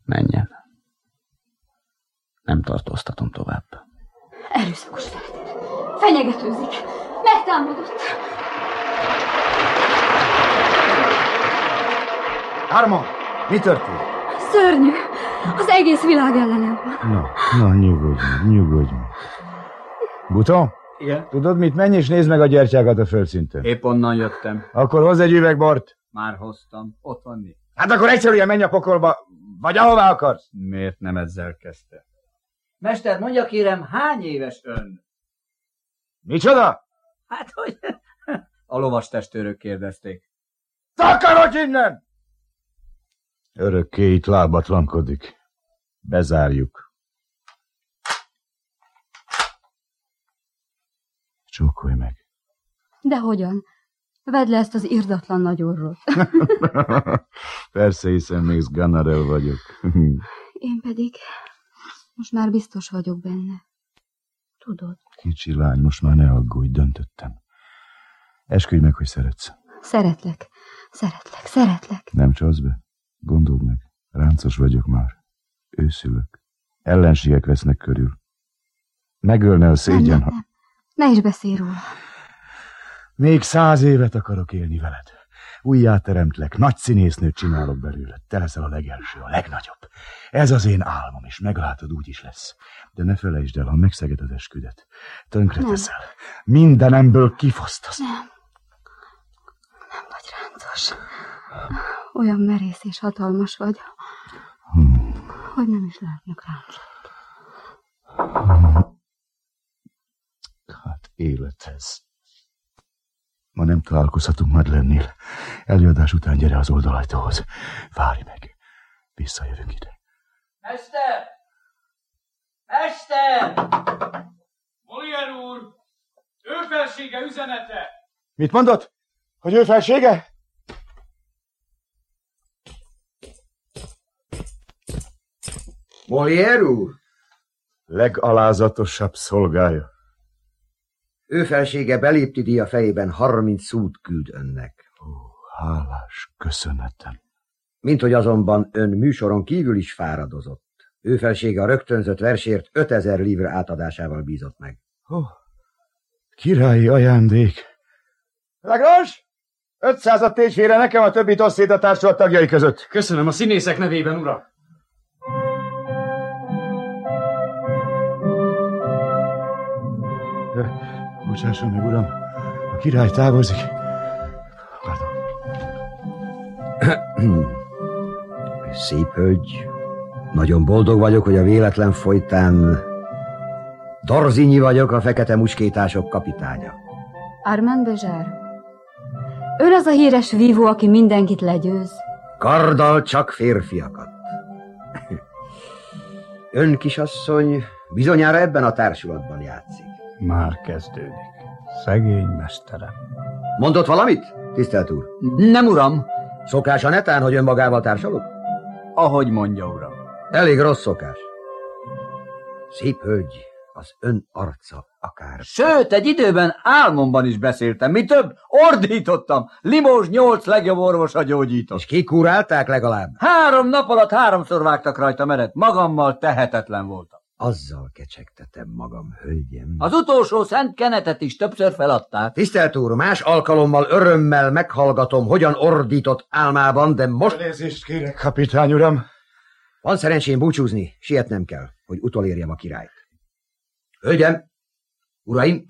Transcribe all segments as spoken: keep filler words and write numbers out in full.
Menjen. Nem tartóztatom tovább. Erőszakos feltétel. Fenyegetőzik. Megtámadott. Armand, mi történt? Szörnyű. Az egész világ ellenem van. Na, na, nyugodj meg, nyugodj meg. Buton? Igen? Tudod mit? Menj és nézd meg a gyertyákat a földszinten. Épp onnan jöttem. Akkor hozz egy üveg bort. Már hoztam. Ott van mi? Hát akkor egyszerűen menj a pokolba, vagy ahová akarsz. Miért nem ezzel kezdte? Mester, mondja kérem, hány éves ön? Micsoda? Hát, hogy... A lovastestőrök kérdezték. Takarodj innen! Örökké itt lábatlankodik. Bezárjuk. Csókolj meg. De hogyan? Vedd le ezt az irdatlan nagy orrot. Persze, hiszen még Sganarelle vagyok. Én pedig most már biztos vagyok benne. Tudod? Kicsi lány, most már ne aggódj, döntöttem. Esküdj meg, hogy szeretsz. Szeretlek, szeretlek, szeretlek. Nem csalsz be? Gondold meg, ráncos vagyok már. Őszülök. Ellenségek vesznek körül. Megölne a szégyen, nem, nem, ha... nem. Ne is beszélj róla. Még száz évet akarok élni veled. Újjáteremtlek, nagy színésznőt csinálok belőled. Te leszel a legelső, a legnagyobb. Ez az én álmom, és meglátod, úgy is lesz. De ne felejtsd el, ha megszeged az esküdet. Tönkre teszel. Mindenemből kifosztasz. Nem. Nem vagy ráncos. Olyan merész és hatalmas vagy, Hmm. hogy nem is lehetnek ráncos. Hát élethez. Ma nem találkozhatunk Madeleine-nél. Előadás után gyere az oldalajtóhoz. Várj meg. Visszajövünk ide. Mester! Mester! Molière úr! Ő felsége üzenete! Mit mondott? Hogy ő felsége? Molière úr? Legalázatosabb szolgája. Ő felsége belépti díja fejében harminc szút küld önnek. Ó, hálás köszönetem. Mint hogy azonban ön műsoron kívül is fáradozott. Ő felsége a rögtönzött versért ötezer livre átadásával bízott meg. Ó, királyi ajándék. Lagrange! ötszázat tégy félre nekem, a többit oszd szét a társulat tagjai között. Köszönöm a színészek nevében, uram. Bocsásson meg, uram, a király távozik. Szép hölgy, nagyon boldog vagyok, hogy a véletlen folytán Dorzinyi vagyok, a fekete muskétások kapitánya. Armand Béjart. Ön az a híres vívó, aki mindenkit legyőz. Karddal csak férfiakat. Ön, kisasszony, bizonyára ebben a társulatban játszik. Már kezdődik. Szegény mesterem. Mondott valamit, tisztelt úr? Nem, uram. Szokás a netán, hogy ön magával társalog? Ahogy mondja, uram. Elég rossz szokás. Szép hölgy, az ön arca akár... Sőt, egy időben álmomban is beszéltem. Mi több, ordítottam. Limós nyolc legjobb orvosa gyógyított. És kikurálták legalább? Három nap alatt háromszor vágtak rajta meret. Magammal tehetetlen voltam. Azzal kecsegtetem magam, hölgyem. Az utolsó Szent Kenetet is többször feladták. Tisztelt úr, más alkalommal örömmel meghallgatom, hogyan ordított álmában, de most... Elnézést kérek, kapitány uram. Van szerencsém búcsúzni, sietnem kell, hogy utolérjem a királyt. Hölgyem, uraim!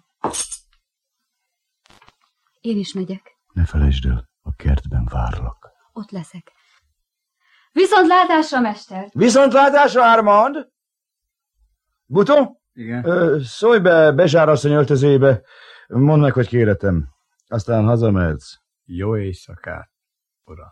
Én is megyek. Ne felejtsd el, a kertben várlak. Ott leszek. Viszontlátásra, mester! Viszontlátásra, Armand! Buton? Igen. Ö, szólj be Béjart asszony öltözébe, mondd meg, hogy kéretem. Aztán hazamehetsz. Jó éjszakát, uram.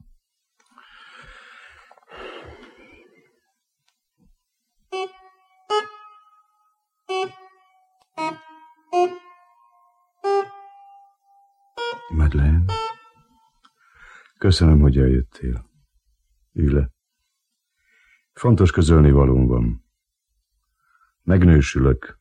Madeleine, köszönöm, hogy eljöttél. Ülj le. Fontos közölni valóm van. Megnősülök.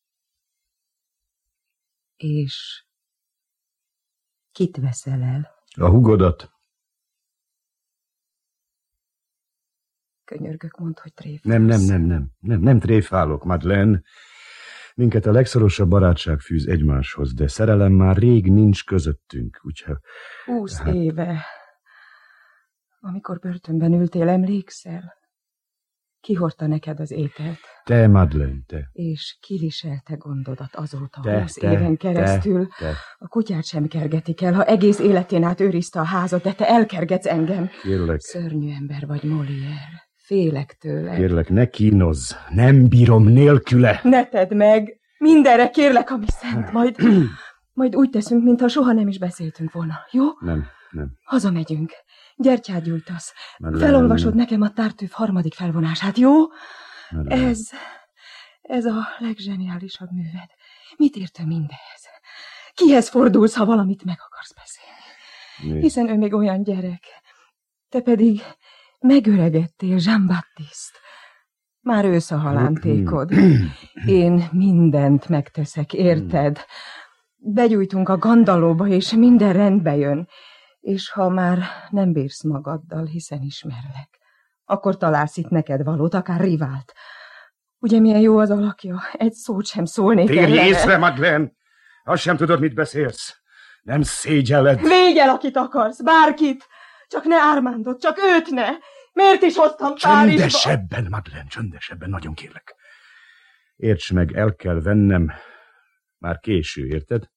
És kit veszel el? A húgodat. Könyörgök, mondd, hogy tréfálsz. Nem, nem, nem, nem, nem, nem tréfálok, Madeleine. Minket a legszorosabb barátság fűz egymáshoz, de szerelem már rég nincs közöttünk, úgyhogy... Húsz hát... éve, amikor börtönben ültél, emlékszel? Ki hordta neked az ételt? Te, Madeleine, te. És ki viselte gondodat azóta te, húsz te, éven keresztül? Te, te. A kutyát sem kergetik el, ha egész életén át őrizte a házat, de te elkergetsz engem. Kérlek. Szörnyű ember vagy, Molière. Félek tőle. Kérlek, ne kínozz. Nem bírom nélküle. Ne tedd meg. Mindenre kérlek, ami szent. Majd, majd úgy teszünk, mintha soha nem is beszéltünk volna. Jó? Nem, nem. Hazamegyünk. Gyertyát gyújtasz. Madeleine. Felolvasod nekem a Tartüff harmadik felvonását, jó? Madeleine. Ez, ez a legzseniálisabb műved. Mit érte mindehez? Kihez fordulsz, ha valamit meg akarsz beszélni? Mi? Hiszen ő még olyan gyerek. Te pedig megöregedtél, Jean-Baptiste. Már ősz a halántékod. Én mindent megteszek, érted? Begyújtunk a Gandalóba, és minden rendbe jön. És ha már nem bírsz magaddal, hiszen ismerlek, akkor találsz itt neked valót, akár rivált. Ugye milyen jó az alakja? Egy szót sem szólnék ellene. Térj észre, Madeleine! Azt sem tudod, mit beszélsz. Nem szégyelled. Végyel, akit akarsz, bárkit. Csak ne Armandot, csak őt ne. Miért is hoztam Párizsba? Csöndesebben, Madeleine, csöndesebben, nagyon kérlek. Érts meg, el kell vennem. Már késő, érted?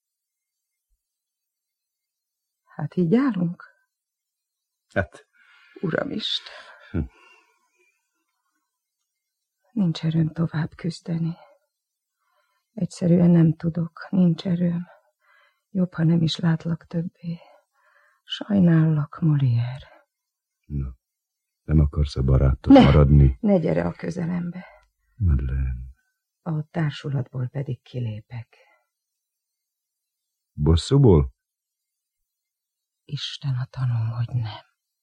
Hát így állunk? Hát. Uramisten. Hm. Nincs erőm tovább küzdeni. Egyszerűen nem tudok, nincs erőm. Jobb, ha nem is látlak többé. Sajnállak, Molière. No, nem akarsz a barátok ne, maradni? Ne gyere a közelembe. Madeleine. A társulatból pedig kilépek. Bosszúból? Isten a tanúm, hogy nem.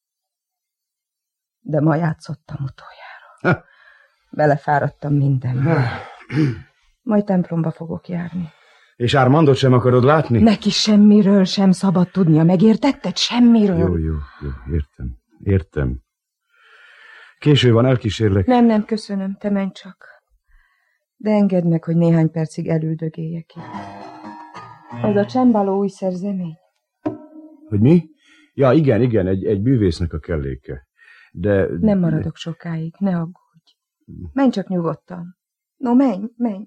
De ma játszottam utoljára. Ha. Belefáradtam mindenbe. Majd templomba fogok járni. És Armandot sem akarod látni? Neki semmiről sem szabad tudnia, megértetted? Semmiről. Jó, jó, jó, értem, értem. Késő van, elkísérlek. Nem, nem, köszönöm, te menj csak. De engedd meg, hogy néhány percig elüldögéljek itt. Ez a csembaló új szerzemény. Hogy mi? Ja, igen, igen, egy, egy bűvésznek a kelléke. De... Nem maradok sokáig, ne aggódj. Menj csak nyugodtan. No, menj, menj.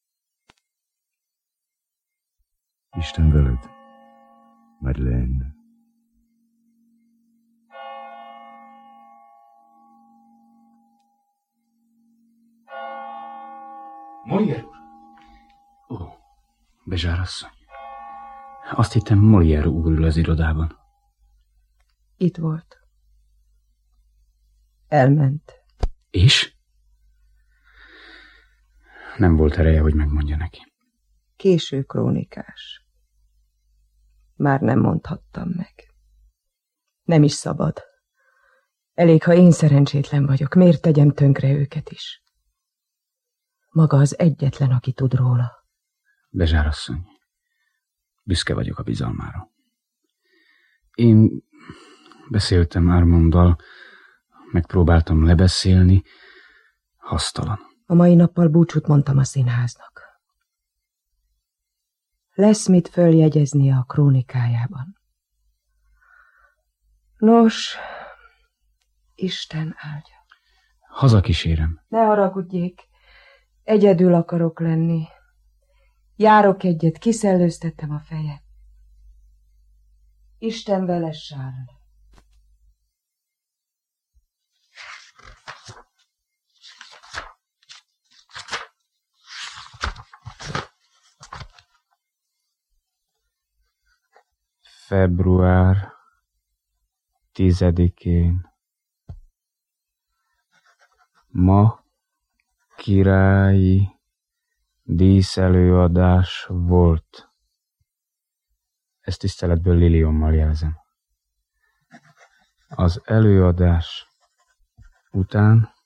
Isten veled, Madeleine. Molière úr? Ó, Béjart asszony. Azt hittem, Molière úr ül az irodában. Itt volt. Elment. És? Nem volt ereje, hogy megmondja neki. Késő krónikás. Már nem mondhattam meg. Nem is szabad. Elég, ha én szerencsétlen vagyok. Miért tegyem tönkre őket is? Maga az egyetlen, aki tud róla. Béjart asszony, büszke vagyok a bizalmára. Én beszéltem Armanddal, megpróbáltam lebeszélni, hasztalan. A mai nappal búcsút mondtam a színháznak. Lesz mit följegyeznie a krónikájában. Nos, Isten áldja. Hazakísérem. Ne haragudjék, egyedül akarok lenni. Járok egyet, kiszellőztettem a fejet. Isten vele, Charles. Február tizedikén. Ma királyi díszelőadás volt. Ezt tiszteletből Liliommal jelzem. Az előadás után